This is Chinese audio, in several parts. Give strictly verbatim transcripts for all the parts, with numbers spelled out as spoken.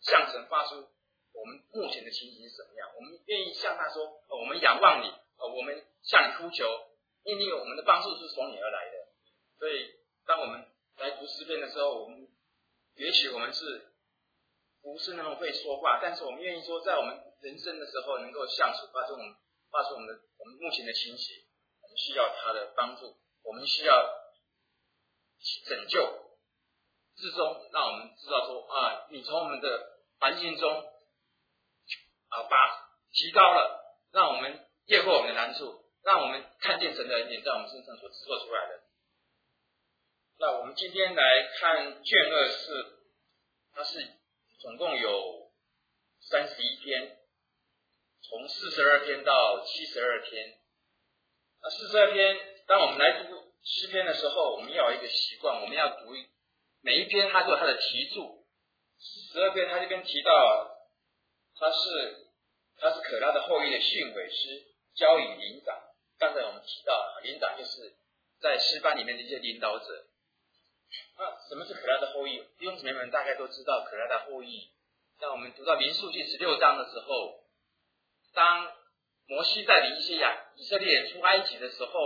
向神发出我们目前的情形是什么样，我们愿意向他说、哦、我们仰望你、哦、我们向你呼求，因为我们的帮助是从你而来的。所以当我们来读诗篇的时候，我们也许我们是不是那么会说话，但是我们愿意说在我们人生的时候能够向主发出我们发出我们的我们目前的情形，我们需要他的帮助，我们需要拯救之中，让我们知道说啊，你从我们的环境中啊把提高了，让我们越过我们的难处，让我们看见神的恩典在我们身上所做出来的。那我们今天来看卷二四，它是总共有三十一篇，从四十二篇到七十二篇。那四十二篇，当我们来读诗篇的时候，我们要有一个习惯，我们要读每一篇它都有它的题注。十二篇它这边提到，它是它是可拉的后裔的训诲诗，交与灵长。刚才我们提到，灵长就是在诗班里面的一些领导者。那什么是可拉的后裔？弟兄姊妹们大概都知道可拉的后裔。当我们读到民数记十六章的时候，当摩西带领一些亚以色列人出埃及的时候，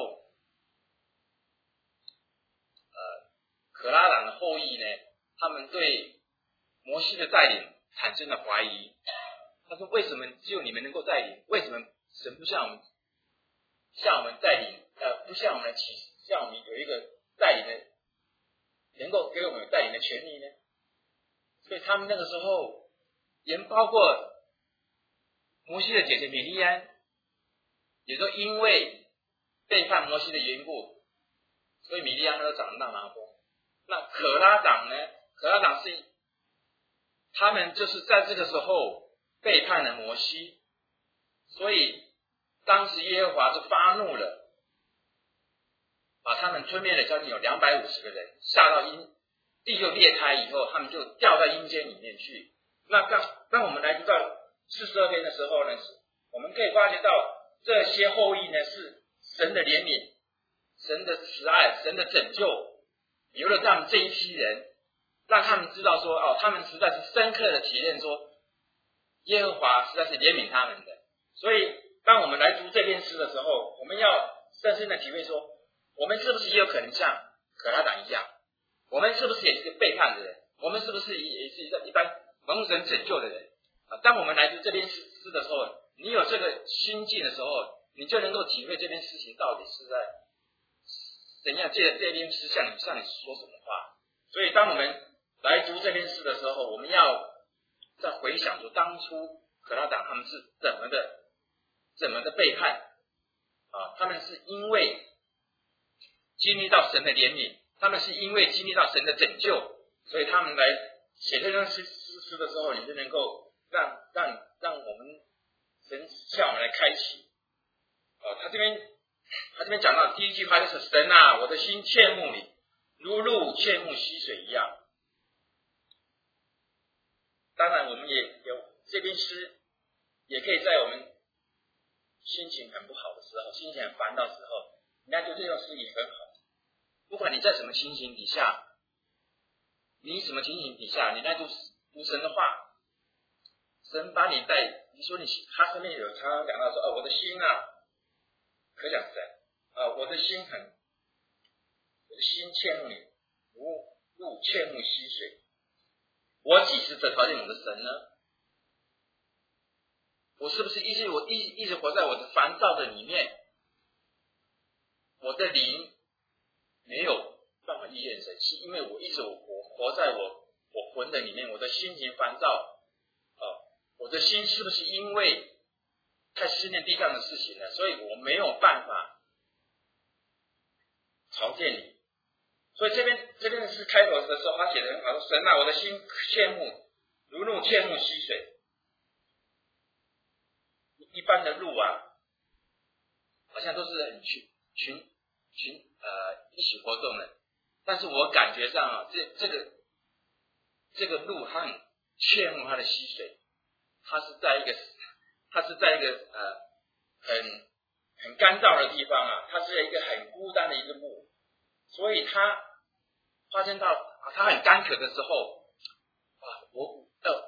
呃，可拉党的后裔呢，他们对摩西的带领产生了怀疑。他说：“为什么只有你们能够带领？为什么神不像我们，像我们带领？呃，不像我们的启示，像我们有一个带领的，能够给我们带领的权利呢？”所以他们那个时候，也包括摩西的姐姐米利安，也都因为背叛摩西的缘故，所以米利安都长了大麻风。那可拉党呢？可拉党是他们就是在这个时候背叛了摩西，所以当时耶和华就发怒了，把他们吞灭了，将近有两百五十个人，下到阴地就裂开以后，他们就掉在阴间里面去。那当当我们来读到四十二篇的时候呢，我们可以发觉到这些后裔呢是神的怜悯、神的慈爱、神的拯救，有了他们这一批人，让他们知道说，哦，他们实在是深刻的体验说，耶和华实在是怜悯他们的。所以当我们来读这篇诗的时候，我们要深深的体会说，我们是不是也有可能像可拉党一样？我们是不是也是背叛的人？我们是不是也是一般蒙神拯救的人？啊，当我们来读这篇诗的时候，你有这个心境的时候，你就能够体会这篇诗情到底是在怎样借这篇诗向你向你说什么话。所以当我们来读这篇诗的时候，我们要再回想说，当初可拉党他们是怎么的怎么的背叛啊？他们是因为经历到神的怜悯，他们是因为经历到神的拯救，所以他们来写这篇诗诗的时候，你就能够让让让我们神向我们来开启。啊，他这边他这边讲到第一句话就是神啊，我的心切慕你，如鹿切慕溪水一样。当然，我们也有这篇诗，也可以在我们心情很不好的时候，心情很烦躁的时候，你来读这首诗也很好。不管你在什么情形底下，你什么情形底下，你来读读神的话，神把你带，你说你他后面有常常讲到说，哦，我的心啊，可想而知啊，我的心很，我的心切慕你，如鹿切慕溪水。我几时得条件我的神呢？我是不是一直我一一直活在我的烦躁的里面？我的灵没有办法遇见神，是因为我一直我活在我我魂的里面，我的心情烦躁啊，我的心是不是因为太思念地上的事情了，所以我没有办法朝见你？所以这边这边是开头的时候，他写的很好，说神啊，我的心切慕如鹿切慕溪水。一般的鹿啊，好像都是很群群群呃一起活动的，但是我感觉上啊，这这个这个鹿它很切慕它的溪水，它是在一个它是在一个呃很很干燥的地方啊，它是一个很孤单的一个鹿，所以它发现到啊，它很干渴的时候啊，我呃呃我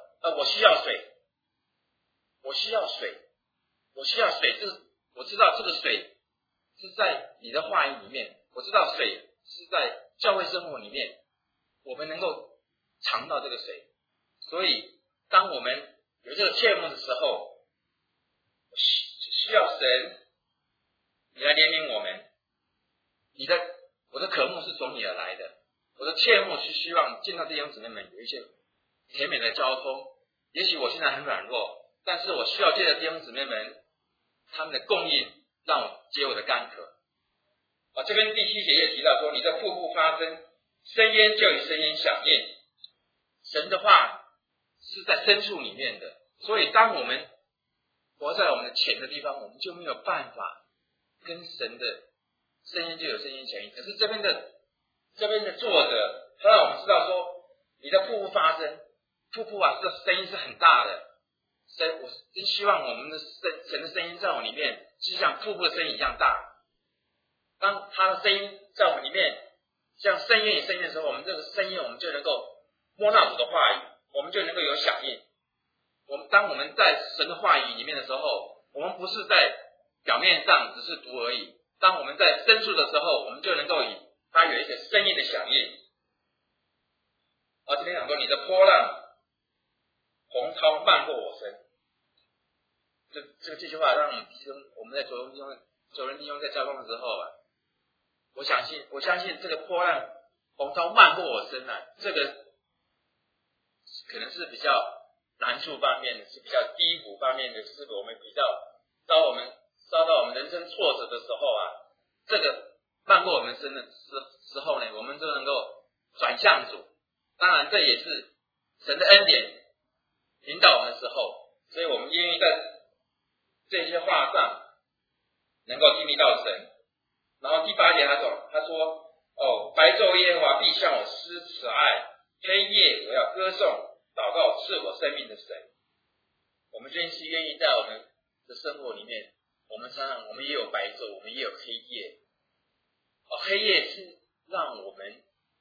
我需要水，我需要水，我需要水，这我知道这个水是在你的话语里面，我知道水是在教会生活里面，我们能够尝到这个水。所以当我们有这个切慕的时候，需需要神你来怜悯我们，你的我的渴慕是从你而来的，我的切慕是希望见到弟兄姊妹们有一些甜美的交通。也许我现在很软弱，但是我需要借着弟兄姊妹们他们的供应，让我解我的干渴。啊，这边第七节也提到说，你的瀑布发声，深渊就与深渊响应。神的话是在深处里面的，所以当我们活在我们的浅的地方，我们就没有办法跟神的深渊就有深渊响应。可是这边的这边的作者，他让我们知道说，你的瀑布发声，瀑布啊，这个声音是很大的。神，我真希望我们的神神的声音在我里面，就像瀑布的声音一样大。当他的声音在我们里面，像深渊与深渊的时候，我们这个声音我们就能够摸到主的话语，我们就能够有响应。我们当我们在神的话语里面的时候，我们不是在表面上只是读而已，当我们在深处的时候，我们就能够以它有一个声音的响应。而这边讲说，你的波浪洪涛漫过我身，这这个这句话让我们弟兄，我们在左人弟兄左人弟兄在交通的时候啊，我相信我相信这个波浪洪涛漫过我身啊，这个可能是比较难处方面的，是比较低谷方面的，是我们比较当我们遭到我们人生挫折的时候啊，这个漫过我们身的时时候呢，我们就能够转向主。当然这也是神的恩典引导我们的时候，所以我们愿意在这些话上能够经历到神。然后第八节他说他说哦，白昼耶和华必向我施慈爱，黑夜我要歌颂祷告赐我生命的神。我们真是愿意在我们的生活里面，我们常常我们也有白昼，我们也有黑夜。哦，黑夜是让我们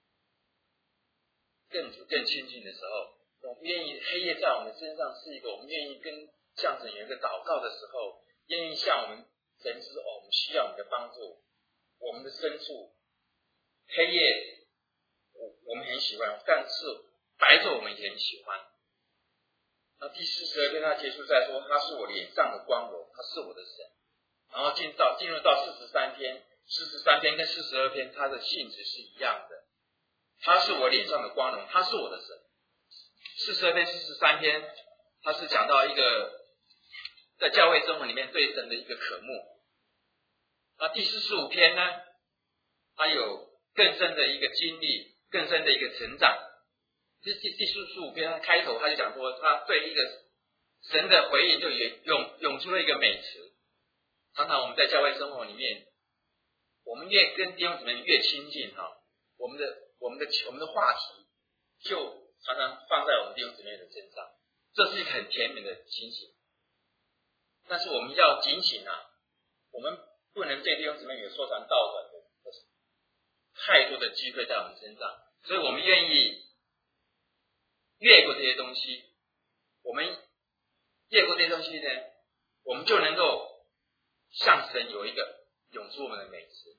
更更亲近的时候，我们愿意黑夜在我们身上是一个我们愿意跟向神有一个祷告的时候，愿意向我们神说哦，我们需要你的帮助，我们的深处黑夜我我们很喜欢，但是白昼我们也很喜欢。那第四十二篇他结束在说，他是我脸上的光荣，他是我的神。然后进到进入到四十三篇，四十三篇跟四十二篇它的性质是一样的，他是我脸上的光荣，他是我的神。四十二篇四十三篇他是讲到一个在教会生活里面对神的一个渴慕。那第四十五篇呢，他有更深的一个经历，更深的一个成长。第第四十五篇开头他就讲说，他对一个神的回应就涌涌出了一个美词。常常我们在教会生活里面，我们越跟弟兄姊妹越亲近哈，我们的我们的我们的话题就常常放在我们弟兄姊妹的身上，这是一个很甜美的情形。但是我们要警醒啊，我们不能对弟兄姊妹有说长道短的太多的机会在我们身上，所以我们愿意越过这些东西，我们越过这些东西呢，我们就能够向神有一个涌出我们的美词。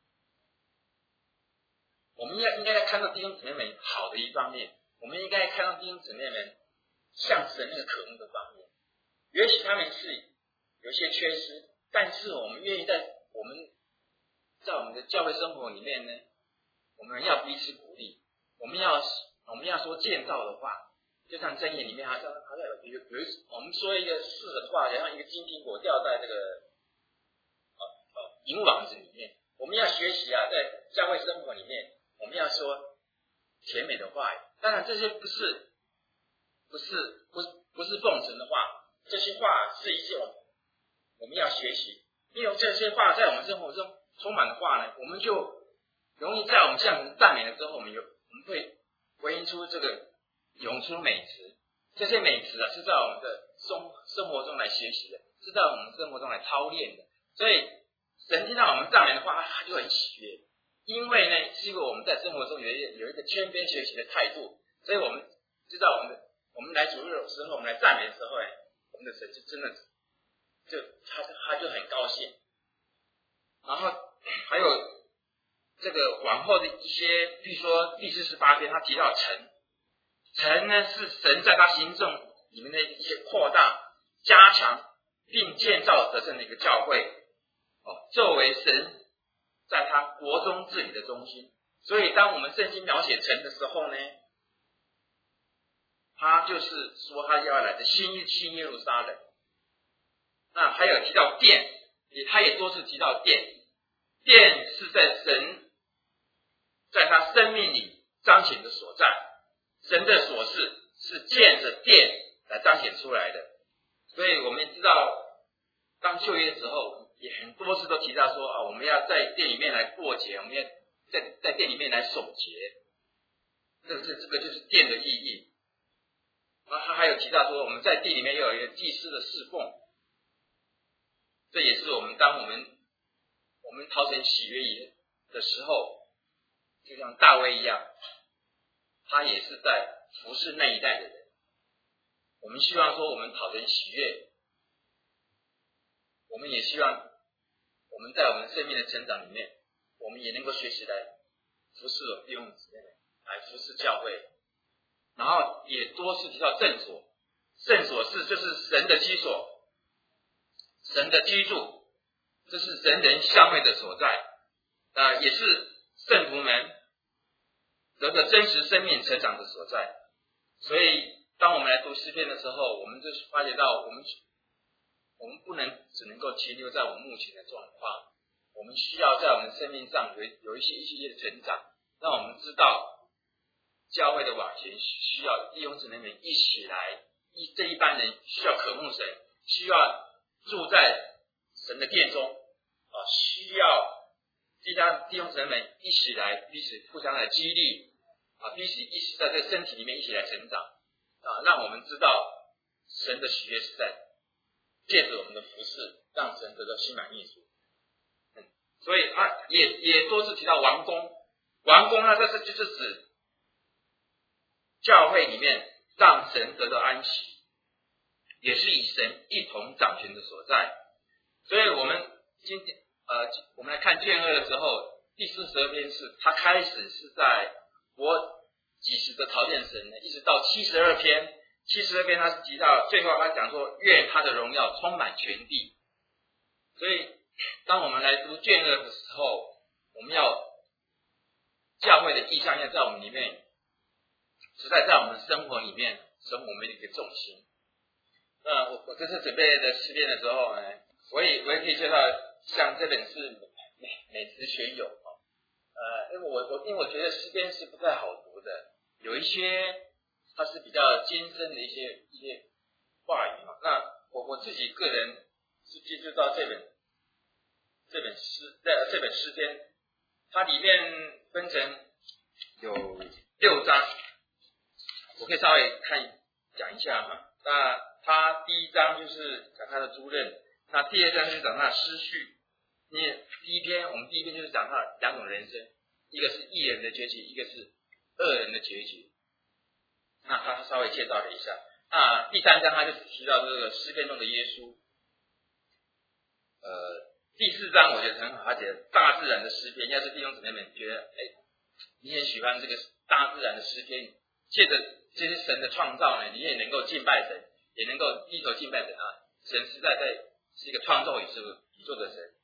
我们应该应该看到弟兄姊妹们好的一方面，我们应该看到弟兄姊妹们向神那个渴慕的方面。也许他们是有些缺失，但是我们愿意在我们在我们的教会生活里面呢，我们要彼此鼓励，我们要我们要说建造的话，就像箴言里面好像好像有有有一我们说一个适合的话，好像一个金苹果掉在这个呃呃银网子里面。我们要学习啊，在教会生活里面，我们要说甜美的话语。当然这些不是不是不是不是奉承的话，这些话是一些我们我们要学习，因为这些话在我们生活中充满的话呢，我们就容易在我们向神赞美的时候，我们有我们会回应出这个涌出美词。这些美词啊，是在我们的生生活中来学习的，是在我们生活中来操练的。所以神听到我们赞美的话，他就很喜悦，因为呢，是因为我们在生活中有一个有一个谦卑学习的态度，所以我们知道我们的我们来主日的时候，我们来赞美的时候，哎，我们的神就真的就他他就很高兴。然后还有这个往后的一些，比如说第四十八篇，他提到城，城呢是神在他行政里面的一些扩大、加强并建造的这样的一个教会，哦，作为神在他国中治理的中心。所以当我们圣经描写城的时候呢，他就是说他要来的新新耶路撒冷。那还有提到殿，也他也多次提到殿，殿是在神在他生命里彰显的所在，神的所事是借着殿来彰显出来的。所以我们知道当旧约的时候也很多次都提到说啊，我们要在殿里面来过节，我们要在在殿里面来守节，这个是这个就是殿的意义。然后他还有提到说我们在殿里面要有一个祭司的侍奉，这也是我们当我们我们讨神喜悦的时候，就像大卫一样，他也是在服侍那一代的人。我们希望说我们讨神喜悦，我们也希望我们在我们生命的成长里面，我们也能够学习来服侍我们弟兄姊妹，来服侍教会。然后也多次提到圣所，圣所是就是神的居所，神的居住，这是人人相会的所在，呃，也是圣徒们得到真实生命成长的所在。所以当我们来读诗篇的时候，我们就发觉到我们我们不能只能够停留在我们目前的状况，我们需要在我们生命上有有一些一些的成长，让我们知道教会的往前需要弟兄姊妹们一起来，一这一班人需要渴慕神，需要住在神的殿中啊，需要弟兄弟兄姊妹们一起来彼此互相来激励啊，彼此一起在这个身体里面一起来成长啊，让我们知道神的喜悦是在借着我们的服事，让神得到心满意足。嗯，所以他也也多次提到王宫，王宫呢，这是就是指教会里面让神得到安息，也是以神一同掌权的所在。所以我们今天呃，我们来看卷二的时候，第四十二篇是他开始是在我几时的朝见神呢，一直到七十二篇，七十二篇他是提到最后他讲说愿他的荣耀充满全地。所以当我们来读卷二的时候，我们要教会的意象要在我们里面实在在我们生活里面成为我们的一个重心。那我我这次准备的诗篇的时候呢，我也我也可以介绍，像这本是美美词全有啊，呃，因为我我因为我觉得诗篇是不太好读的，有一些它是比较艰深的一些一些话语嘛。那我我自己个人是接触到这本这本诗这这本诗篇，它里面分成有六章。我可以稍微看讲一下哈。那他第一章就是讲他的诸任，那第二章就是讲他的失序。你第一篇我们第一篇就是讲他两种人生，一个是义人的崛起，一个是恶人的结局。那他稍微介绍了一下。那第三章他就提到这个诗篇中的耶稣。呃，第四章我觉得很好，而且大自然的诗篇，要是弟兄姊妹们觉得哎，你很喜欢这个大自然的诗篇，借着这些神的创造呢，你也能够敬拜神，也能够低头敬拜神啊。神实在在是一个创造宇宙宇宙的神。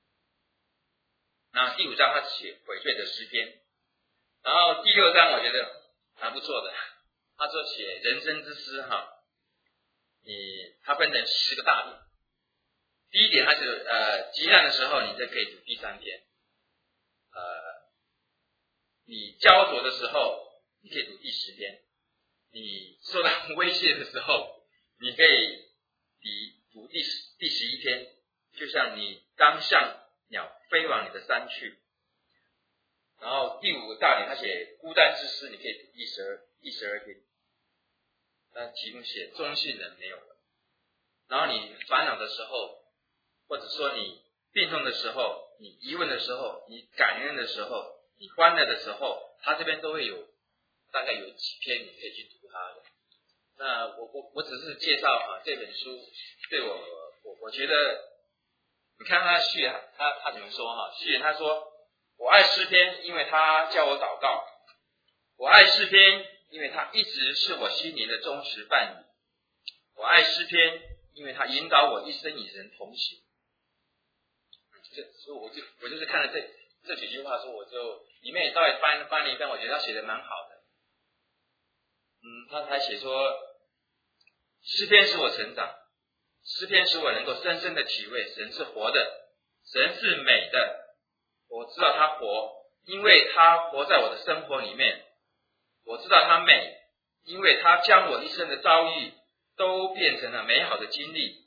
然后第五章他写悔罪的诗篇，然后第六章我觉得蛮不错的，他说写人生之诗哈，你他分成十个大点。第一点他是呃极难的时候，你就可以读第三篇，呃你焦灼的时候，你可以读第十篇。你受到威胁的时候，你可以读第第十一篇，就像你当像鸟飞往你的山去。然后第五个大点，他写孤单之诗，你可以读第十二第十二篇。但题目写中性人没有了。然后你烦恼的时候，或者说你病痛的时候，你疑问的时候，你感恩的时候，你欢乐的时候，他这边都会有大概有几篇你可以去读他的。 那我我我只是介绍啊这本书对我我我觉得，你看他序啊，他他怎么说哈？序言他说，我爱诗篇，因为他教我祷告；我爱诗篇，因为他一直是我心灵的忠实伴侣；我爱诗篇，因为他引导我一生与人同行。这所以我就我就是看了这这几句话，说我就里面也稍微翻翻了一翻，我觉得他写的蛮好的。嗯，他还写说，诗篇使我成长，诗篇使我能够深深的体会神是活的，神是美的，我知道他活，因为他活在我的生活里面。我知道他美，因为他将我一生的遭遇都变成了美好的经历。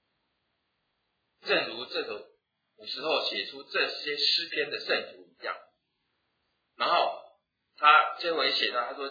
正如这首古时候写出这些诗篇的圣徒一样。然后他最后也写到，他说，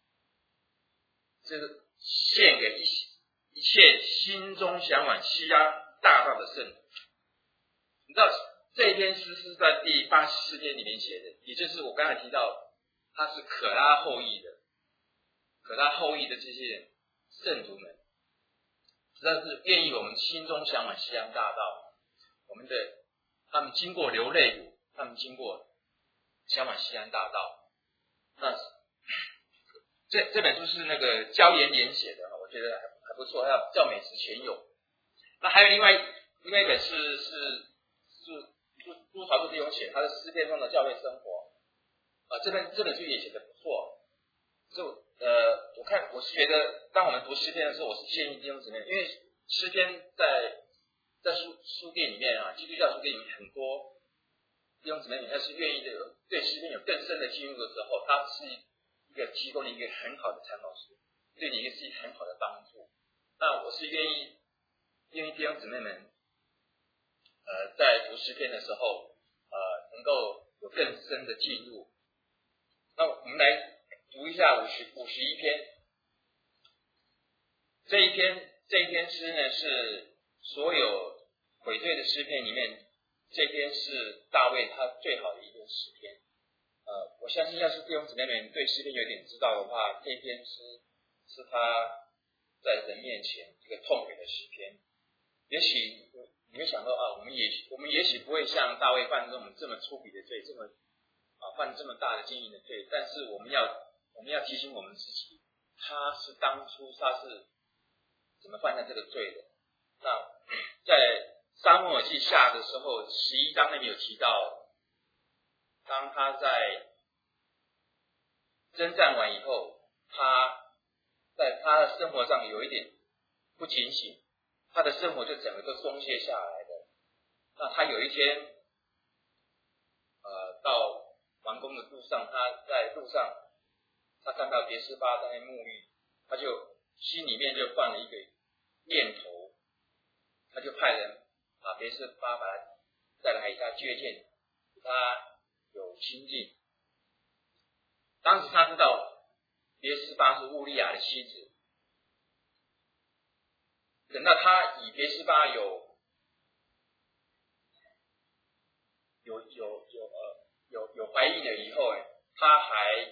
这个献给一一切心中向往西安大道的圣徒。你知道这一篇诗是在第八十四篇里面写的，也就是我刚才提到，他是可拉后裔的，可拉后裔的这些圣徒们，实在是愿意我们心中向往西安大道。我们的他们经过流泪谷，他们经过向往西安大道。那这这本书是那个焦延年写的，我觉得还还不错，叫叫美食全有。那还有另外另外一本是是是朱朱朝志弟兄写，他的诗篇中的教会生活啊，这本这本书也写得不错。就呃，我看我是觉得，当我们读诗篇的时候，我是建议弟兄姊妹，因为诗篇在在书书店里面啊，基督教书店里面很多弟兄姊妹，他是愿意的对诗篇有更深的进入的时候，它是一个提供了一个很好的参考书，对你也是一个很好的帮助。那我是愿意愿意弟兄姊妹们，呃，在读诗篇的时候，呃，能够有更深的进入。那我们来读一下五十五十一篇。这一篇这一篇诗呢，是所有悔罪的诗篇里面，这篇是大卫他最好的一篇诗篇。呃，我相信要是弟兄姊妹们对诗篇有点知道的话，这篇诗是他在人面前一个痛悔的诗篇。也许你会想到啊，我们也许我们也许不会像大卫犯这种这么粗鄙的罪，这么啊犯这么大的经营的罪，但是我们要我们要提醒我们自己，他是当初他是怎么犯下这个罪的。那在撒母耳记下的时候，十一章那边有提到，当他在征战完以后，他在他的生活上有一点不警醒，他的生活就整个都松懈下来的。那他有一天呃到王宫的路上，他在路上他看到别是巴在那沐浴，他就心里面就放了一个念头，他就派人把别是巴把他带来他接见，他有亲近。当时他知道别是巴是乌利亚的妻子，等到他以别是巴有有有有呃有有怀孕了以后，他还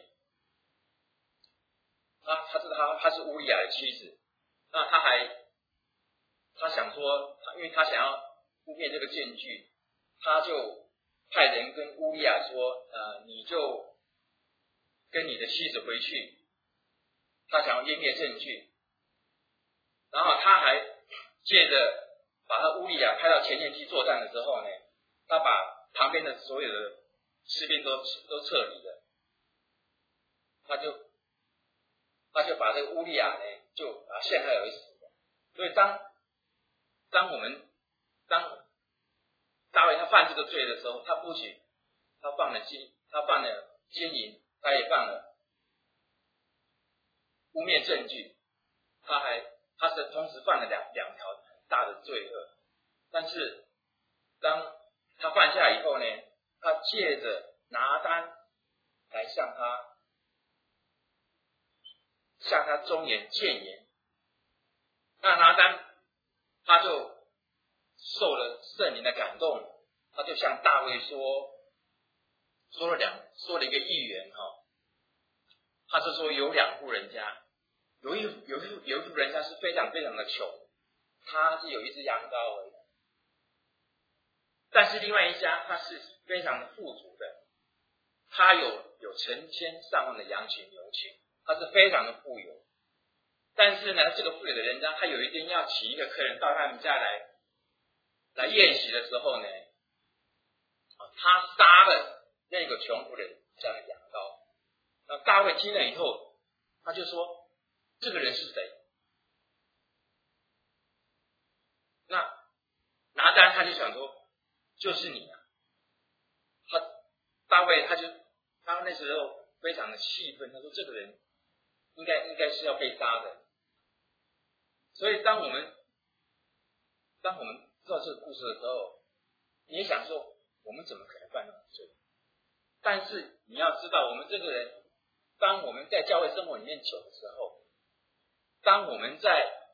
他他知道他他是乌利亚的妻子，那他还他想说，因为他想要污蔑这个证据，他就派人跟乌利亚说，呃，你就跟你的妻子回去，他想要湮灭证据。然后他还借着把他乌利亚派到前线去作战的时候呢，他把旁边的所有的士兵都都撤离了，他就他就把这个乌利亚呢就把他陷害而死了。所以当当我们当大卫他犯这个罪的时候，他不仅他犯了奸他犯了奸淫，他也犯了污蔑证据，他还他是同时犯了两两条很大的罪恶。但是当他犯下以后呢，他借着拿单来向他向他忠言谏言。那拿单他就受了圣灵的感动，他就向大卫说说了两说了一个预言哈，他是说有两户人家， 有一有一有一户人家是非常非常的穷，他是有一只羊羔而已，但是另外一家他是非常的富足的，他有有成千上万的羊群牛群，他是非常的富有。但是呢，这个富有的人家，他有一天要请一个客人到他们家来来宴席的时候呢，他杀了那个穷苦人家的羊羔。那大卫听了以后，他就说：“这个人是谁？”那拿单他就想说：“就是你啊！”他大卫他就他那时候非常的气愤，他说：“这个人应该应该是要被杀的。”所以当我们当我们知道这个故事的时候，你也想说，我们怎么可能犯那种罪？但是你要知道，我们这个人，当我们在教会生活里面久的时候，当我们在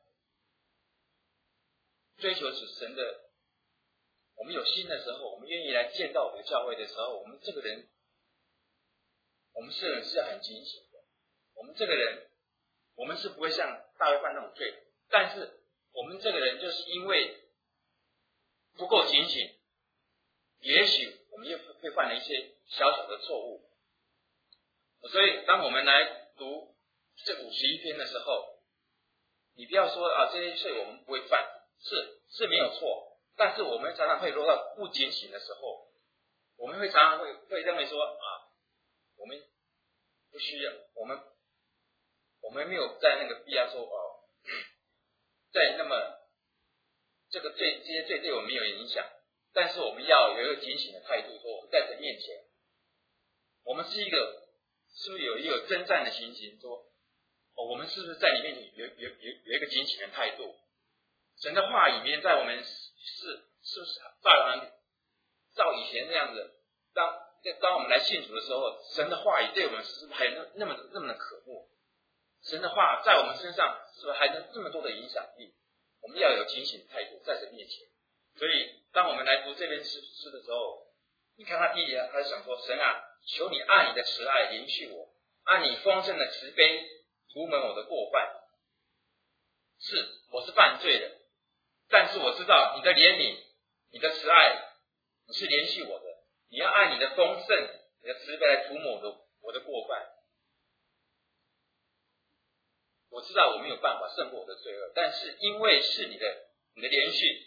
追求主神的，我们有心的时候，我们愿意来见到我们的教会的时候，我们这个人，我们这个人是很警醒的。我们这个人，我们是不会像大卫犯那种罪，但是我们这个人就是因为不够警醒，也许我们又会犯了一些小小的错误。所以当我们来读这五十一篇的时候，你不要说啊这些罪我们不会犯，是是没有错，但是我们常常会落到不警醒的时候，我们会常常会会认为说啊，我们不需要，我们我们没有在那个必要说哦，在那么这个罪这些罪对我们没有影响，但是我们要有一个警醒的态度，说我们在神面前，我们是一个是不是有一个征战的情形，说哦，我们是不是在里面有有有有一个警醒的态度？神的话里面，在我们是是不是照样照以前那样子，当当我们来信主的时候，神的话语对我们是不是还有那么那么的渴慕？神的话在我们身上是不是还能这么多的影响力？我们要有警醒的态度在神面前。所以当我们来读这篇诗诗的时候，你看他第一节，他就想说：神啊，求你按你的慈爱连续我，按你丰盛的慈悲涂抹我的过犯。是，我是犯罪的，但是我知道你的怜悯，你的慈爱，你是连续我的，你要按你的丰盛，你的慈悲来涂抹我的我的过犯。我知道我没有办法胜过我的罪恶，但是因为是你的你的连续，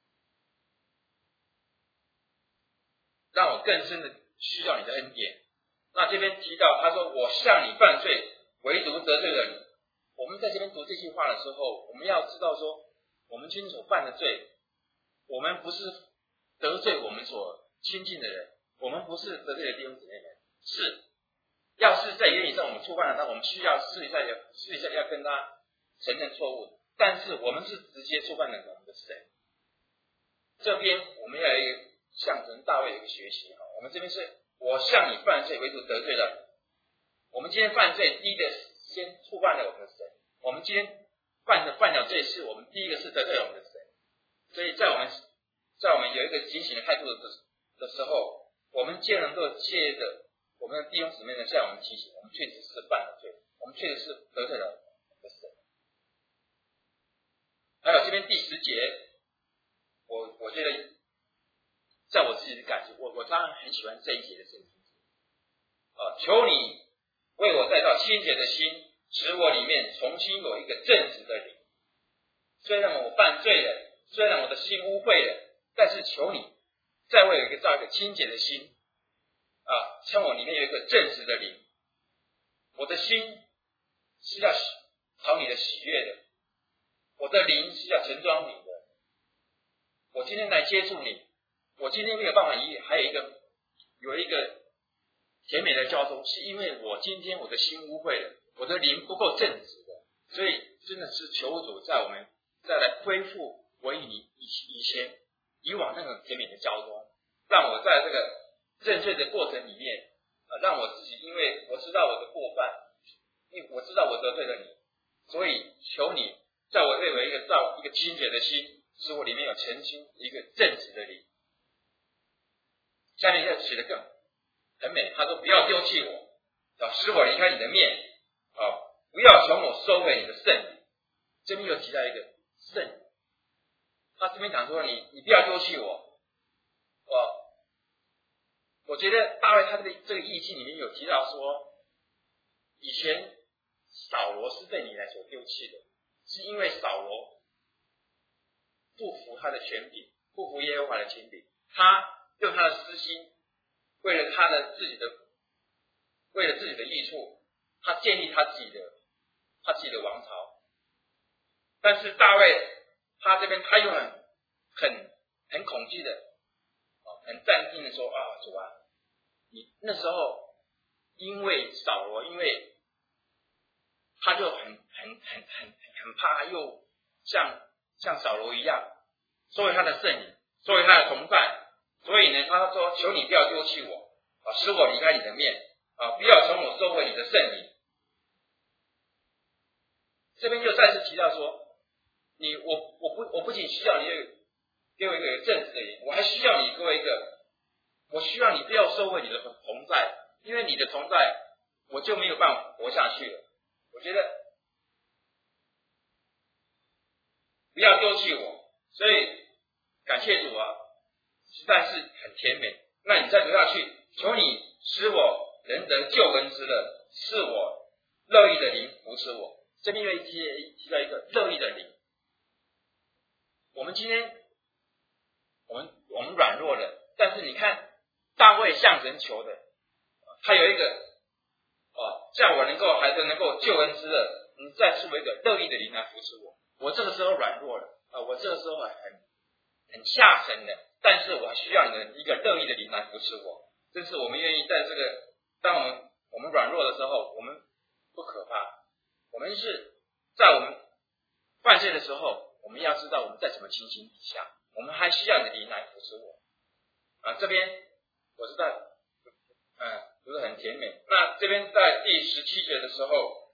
让我更深的需要你的恩典。那这边提到他说我向你犯罪，唯独得罪了你。我们在这边读这句话的时候，我们要知道说，我们今天所犯的罪，我们不是得罪我们所亲近的人，我们不是得罪了弟兄姊妹们，是要是在言语上我们触犯了他，我们需要试一下要试一下要跟他承认错误，但是我们是直接触犯了我们的神。这边我们要有一个象征大卫的一个学习，我们这边是我向你犯罪，唯独得罪了你。我们今天犯罪，第一个先触犯了我们的神。我们今天犯的犯了罪事，我们第一个是得罪了我们的神。所以在我们在我们有一个警醒的态度的的时候，我们既能够借着我们的弟兄姊妹呢向我们提醒，我们确实是犯了罪，我们确实是得罪了我们的神。还有这边第十节，我我觉得在我自己的感觉，我我当然很喜欢这一节的圣经。啊，求你为我再造清洁的心，使我里面重新有一个正直的灵。虽然我犯罪了，虽然我的心污秽了，但是求你再为我一个造一个清洁的心，啊，让我里面有一个正直的灵。我的心是要讨你的喜悦的，我的灵是要盛装你的。我今天来接触你，我今天没有办法一还有一个有一个甜美的交通，是因为我今天我的心污秽了，我的灵不够正直的，所以真的是求主在我们再来恢复我与你以以前以往那种甜美的交通，让我在这个正确的过程里面，啊，让我自己，因为我知道我的过犯，因为我知道我得罪了你，所以求你在我内为一个造一个清洁的心，使我里面有澄清一个正直的灵。下面要写得更很美，他说不要丢弃我，要使我离开你的面，啊， 不要从我收回你的圣灵。这边又提到一个圣灵，他这边讲说你你不要丢弃我。哦，我觉得大卫他这个这个意境里面有提到说，以前扫罗是被你来所丢弃的，是因为扫罗不服他的权柄，不服耶和华的权柄，他用他的私心，为了他的自己的，为了自己的益处，他建立他自己的他自己的王朝。但是大卫他这边他又很很很恐惧的，很淡定的说啊，主啊，你那时候因为扫罗，因为他就很很很很很怕，又像像扫罗一样收回他的圣灵，收回他的同在，所以呢，他说求你不要丢弃我啊，使我离开你的面啊，不要从我收回你的圣灵。这边就再次提到说，你我我不我不仅需要你给我一个正直的人，我还需要你给我一个，我需要你不要收回你的同在，因为你的同在，我就没有办法活下去了。我觉得不要丢弃我，所以感谢主啊，实在是很甜美。那你再读下去，求你使我人得救恩之乐，是我乐意的灵扶持我。这边又提提到一个乐意的灵。我们今天我们我们软弱了，但是你看大卫向神求的，他有一个哦，这样我能够还是能够救恩之乐，你再赐我一个乐意的灵来扶持我。我这个时候软弱了啊，我这个时候很很下沉的，但是我需要你的一个乐意的灵来扶持我。这是我们愿意在这个当我们我们软弱的时候，我们不可怕，我们是在我们犯罪的时候，我们要知道我们在什么情形底下，我们还需要你的灵来扶持我啊。这边我知道，嗯，不是很甜美。那这边在第十七节的时候，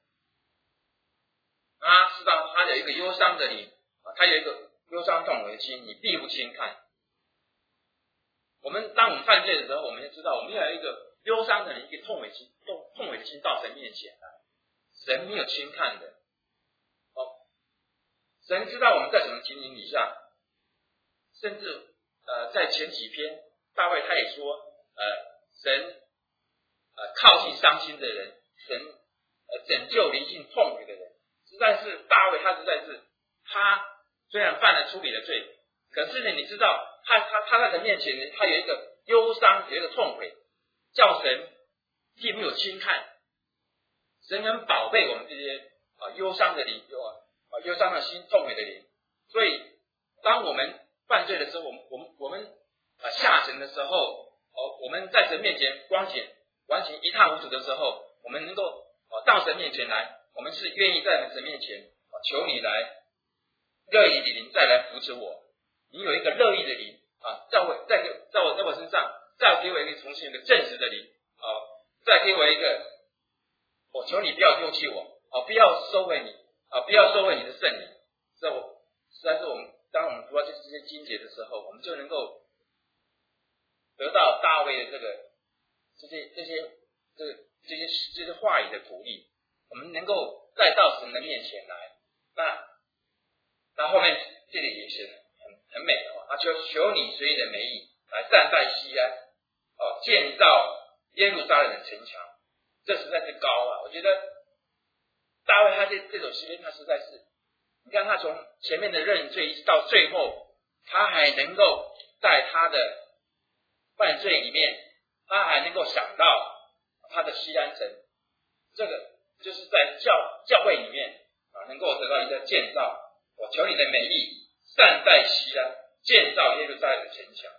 他知道他有一个忧伤的灵啊，他有一个忧伤痛悔的心，你必不轻看。我们当我们犯罪的时候，我们要知道，我们要有一个忧伤的灵，一个痛悔心，痛痛悔的心到神面前来，神没有轻看的。哦，神知道我们在什么情形底下，甚至呃在前几篇大卫他也说，呃神呃靠近伤心的人，神呃拯救灵性痛悔的人。实在是大卫他实在是他虽然犯了出离的罪，可是呢你知道他他他在神面前呢，他有一个忧伤，有一个痛悔，叫神既没有轻看，神很宝贝我们这些啊忧伤的灵，啊忧伤的心，痛悔的灵。所以当我们犯罪的时候，我们我们我们啊下沉的时候，哦我们在神面前光显完全一塌糊涂的时候，我们能够啊到神面前来，我们是愿意在神面前啊求你来乐意的灵再来扶持我。你有一个乐意的灵啊，在我在在我在我身上，再给我一个重新一个正直的灵啊，再给我一个，我求你不要丢弃我啊，不要收回你啊，不要收回你的圣灵。这我实在是我们当我们读到这些经节的时候，我们就能够得到大卫的这个这些这些这个这些这些话语的鼓励，我们能够再到神的面前来。那那后面这里也是很很美哦，他求求你随你的美意来站在西安哦，建造耶路撒冷的城墙。这实在是高啊！我觉得大卫他这这首诗篇，他实在是，你看他从前面的认罪一直到最后，他还能够在他的犯罪里面，他还能够想到他的西安城，这个就是在教教会里面啊，能够得到一个建造。我求你的美意善待西安，建造耶路撒冷的城墙。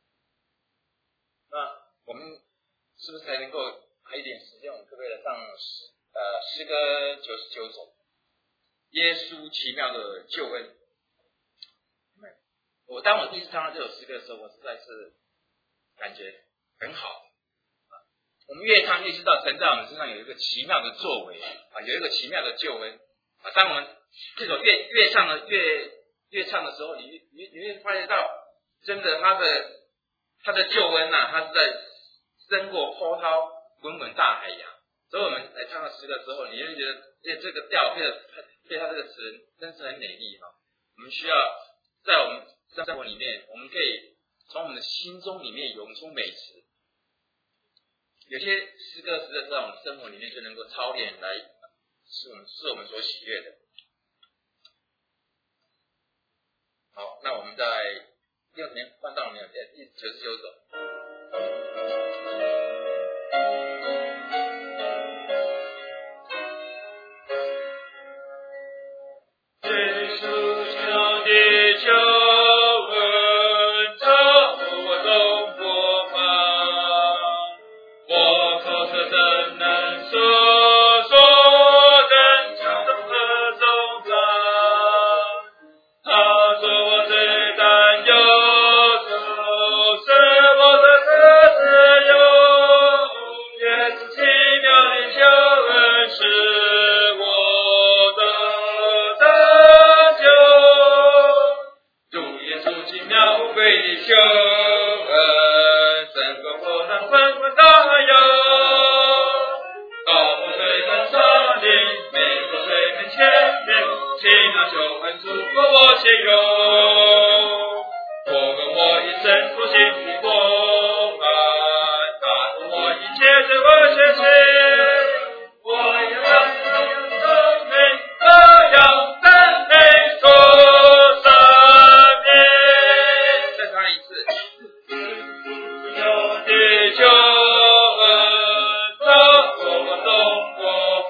那我们是不是才能够还有一点时间，我们可不可以来上诗呃诗歌九十九首？耶稣奇妙的救恩。我当我第一次唱到这首诗歌的时候，我实在是感觉很好啊。我们越唱越知道神在我们身上有一个奇妙的作为啊，有一个奇妙的救恩啊。当我们这首越越唱的越越唱的时候，你你你会发现到，真的他的他的救恩呐、啊，他是在胜过波涛滚滚大海洋。 所以我们来唱到诗歌之后，你就觉得，哎，这个调配的配它这个词真是很美丽哈。我们需要在我们生活里面，我们可以从我们的心中里面涌出美词。有些诗歌实在在我们生活里面就能够操练来是我们是我们所喜悦的。好，那我们在第二年翻到没有？第九十九首。 最初想的就问他我总不怕，我口舌怎能诉说人生的何种感？他说我最担忧，就是我的各自由，也是奇妙的救恩是我的拯救。主耶稣奇妙无比的救恩，胜过火山纷纷大洋。高过水跟山顶，美过水跟千年，奇妙救恩足够我且有。我跟我一生出心的过爱，打动我一切对我学习。我要让你生命这样赞美主生命。 再唱一次。 有的救恩，他我总不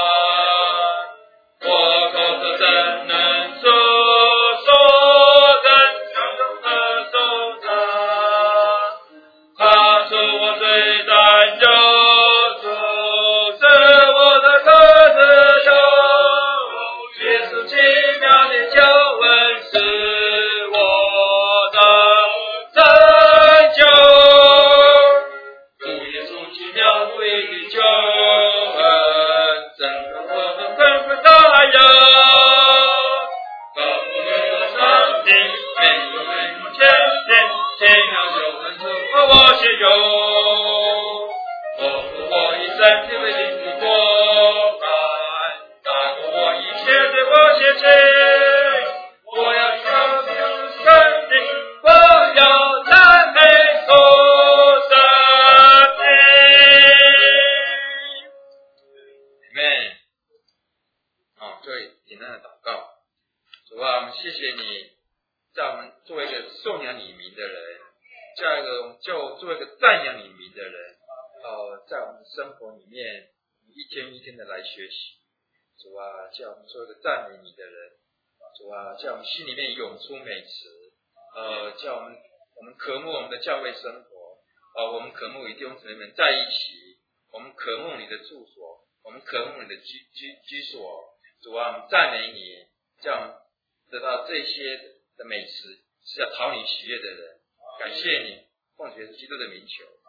怕，我口舌怎能诉说人生的何种感？他是我最担忧，就是我的各自由，也是奇妙的救恩是我的拯救。主耶稣奇妙无比的救恩，整个我的纷纷大洋。高过每个山顶，美过每个千年，奇妙救恩足够我且有。我和我一生体会你的过爱，打动我一切对我写情。我要唱出生命，我要赞美主生命。 Amen。好，各位简单的祷告。主啊，我们谢谢你，在我们作为一个颂扬你名的人，在一个就作为一个赞扬你名的人，呃，在我们生活里面，一天一天的来学习。主啊，叫我们做一个赞美你的人。主啊，叫我们心里面涌出美词，呃，叫我们我们渴慕我们的教会生活，呃，我们渴慕与弟兄姊妹们在一起，我们渴慕你的住所，我们渴慕你的居居居所。主啊，我们赞美你，叫我们得到这些的美词，是要讨你喜悦的人。感谢你，奉主耶稣基督的名求。